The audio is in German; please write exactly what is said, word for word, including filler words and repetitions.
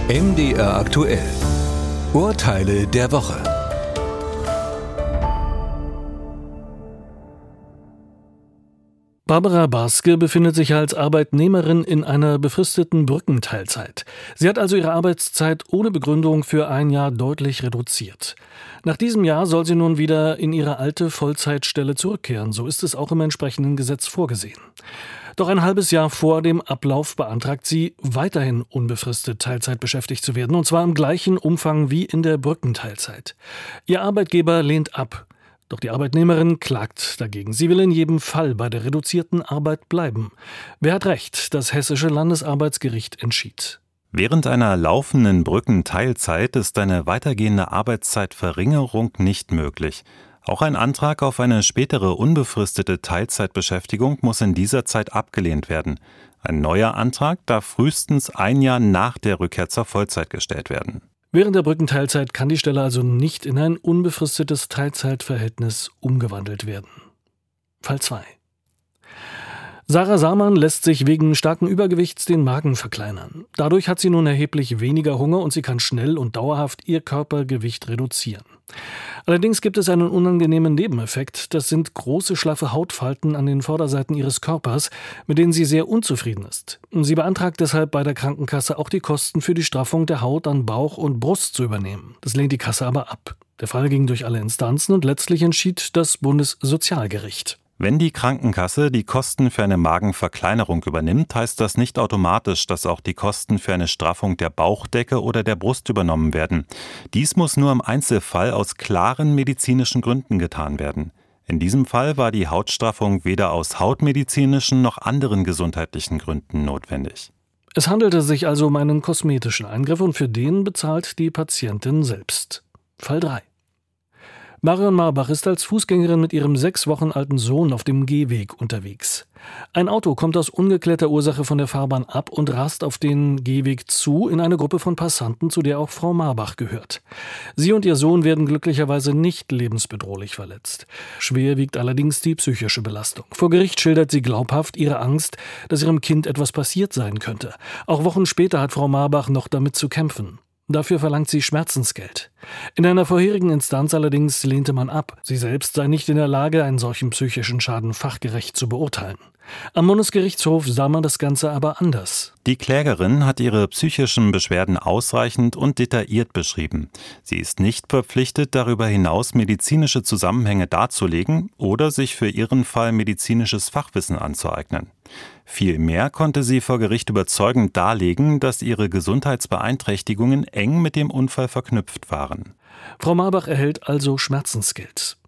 M D R aktuell. Urteile der Woche. Barbara Barske befindet sich als Arbeitnehmerin in einer befristeten Brückenteilzeit. Sie hat also ihre Arbeitszeit ohne Begründung für ein Jahr deutlich reduziert. Nach diesem Jahr soll sie nun wieder in ihre alte Vollzeitstelle zurückkehren. So ist es auch im entsprechenden Gesetz vorgesehen. Doch ein halbes Jahr vor dem Ablauf beantragt sie, weiterhin unbefristet Teilzeit beschäftigt zu werden, und zwar im gleichen Umfang wie in der Brückenteilzeit. Ihr Arbeitgeber lehnt ab. Doch die Arbeitnehmerin klagt dagegen. Sie will in jedem Fall bei der reduzierten Arbeit bleiben. Wer hat recht? Das Hessische Landesarbeitsgericht entschied. Während einer laufenden Brückenteilzeit ist eine weitergehende Arbeitszeitverringerung nicht möglich. Auch ein Antrag auf eine spätere unbefristete Teilzeitbeschäftigung muss in dieser Zeit abgelehnt werden. Ein neuer Antrag darf frühestens ein Jahr nach der Rückkehr zur Vollzeit gestellt werden. Während der Brückenteilzeit kann die Stelle also nicht in ein unbefristetes Teilzeitverhältnis umgewandelt werden. Fall zwei. Sarah Samann lässt sich wegen starken Übergewichts den Magen verkleinern. Dadurch hat sie nun erheblich weniger Hunger und sie kann schnell und dauerhaft ihr Körpergewicht reduzieren. Allerdings gibt es einen unangenehmen Nebeneffekt. Das sind große, schlaffe Hautfalten an den Vorderseiten ihres Körpers, mit denen sie sehr unzufrieden ist. Sie beantragt deshalb bei der Krankenkasse auch die Kosten für die Straffung der Haut an Bauch und Brust zu übernehmen. Das lehnt die Kasse aber ab. Der Fall ging durch alle Instanzen und letztlich entschied das Bundessozialgericht. Wenn die Krankenkasse die Kosten für eine Magenverkleinerung übernimmt, heißt das nicht automatisch, dass auch die Kosten für eine Straffung der Bauchdecke oder der Brust übernommen werden. Dies muss nur im Einzelfall aus klaren medizinischen Gründen getan werden. In diesem Fall war die Hautstraffung weder aus hautmedizinischen noch anderen gesundheitlichen Gründen notwendig. Es handelte sich also um einen kosmetischen Eingriff und für den bezahlt die Patientin selbst. Fall drei. Marion Marbach ist als Fußgängerin mit ihrem sechs Wochen alten Sohn auf dem Gehweg unterwegs. Ein Auto kommt aus ungeklärter Ursache von der Fahrbahn ab und rast auf den Gehweg zu in eine Gruppe von Passanten, zu der auch Frau Marbach gehört. Sie und ihr Sohn werden glücklicherweise nicht lebensbedrohlich verletzt. Schwer wiegt allerdings die psychische Belastung. Vor Gericht schildert sie glaubhaft ihre Angst, dass ihrem Kind etwas passiert sein könnte. Auch Wochen später hat Frau Marbach noch damit zu kämpfen. Dafür verlangt sie Schmerzensgeld. In einer vorherigen Instanz allerdings lehnte man ab. Sie selbst sei nicht in der Lage, einen solchen psychischen Schaden fachgerecht zu beurteilen. Am Bundesgerichtshof sah man das Ganze aber anders. Die Klägerin hat ihre psychischen Beschwerden ausreichend und detailliert beschrieben. Sie ist nicht verpflichtet, darüber hinaus medizinische Zusammenhänge darzulegen oder sich für ihren Fall medizinisches Fachwissen anzueignen. Vielmehr konnte sie vor Gericht überzeugend darlegen, dass ihre Gesundheitsbeeinträchtigungen eng mit dem Unfall verknüpft waren. Frau Marbach erhält also Schmerzensgeld.